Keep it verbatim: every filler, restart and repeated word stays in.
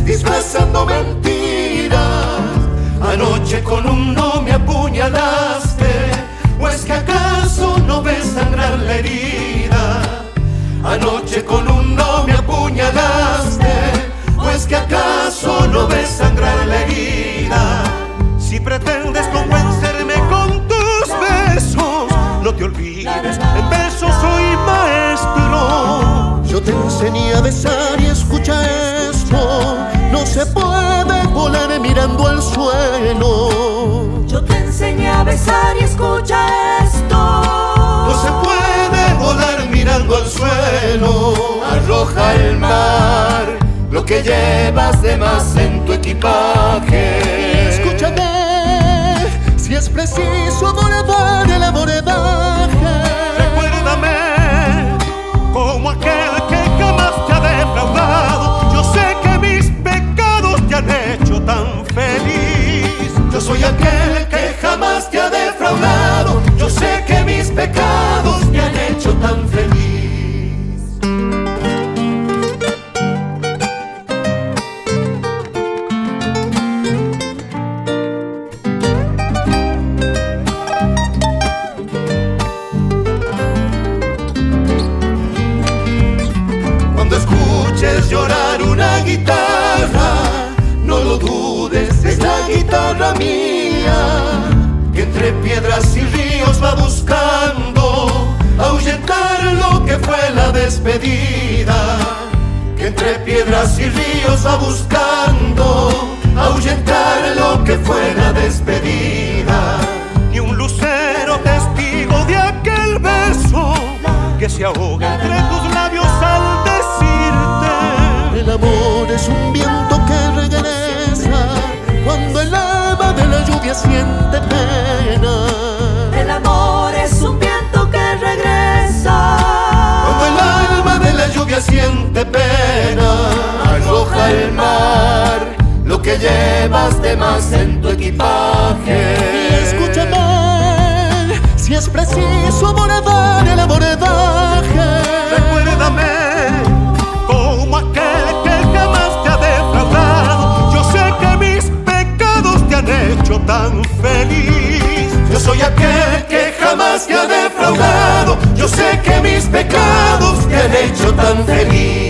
disfrazando mentiras. Anoche con un no me apuñalaste, ¿o es que acaso no ves sangrar la herida? Anoche con un no me apuñalaste, ¿o es que acaso no ves sangrar la herida? Si pretendes convencerme con tus besos, no te olvides, en besos soy maestro. Yo te enseñé a besar y escucha esto, no se puede volar mirando al suelo. Yo te enseñé a besar y escucha esto, no se puede volar mirando al suelo. Arroja al mar lo que llevas de más en tu equipaje. Escúchame, si es preciso abordar el abordaje. Recuérdame como aquel que jamás te ha defraudado. Yo sé que mis pecados te han hecho tan feliz. Yo soy aquel que jamás te ha defraudado. Yo sé que mis pecados te han hecho tan feliz. Llorar una guitarra, no lo dudes, es la guitarra mía, que entre piedras y ríos va buscando ahuyentar lo que fue la despedida. Que entre piedras y ríos va buscando ahuyentar lo que fue la despedida. Ni un lucero testigo de aquel beso que se ahoga entre tus labios al decirte. El amor es un viento que regresa cuando el alma de la lluvia siente pena. El amor es un viento que regresa cuando el alma de la lluvia siente pena. Arroja al mar lo que llevas de más en tu equipaje. Y escúchame, si es preciso abordar el abordaje. Recuérdame como aquel que jamás te ha defraudado. Yo sé que mis pecados te han hecho tan feliz. Yo soy aquel que jamás te ha defraudado. Yo sé que mis pecados te han hecho tan feliz.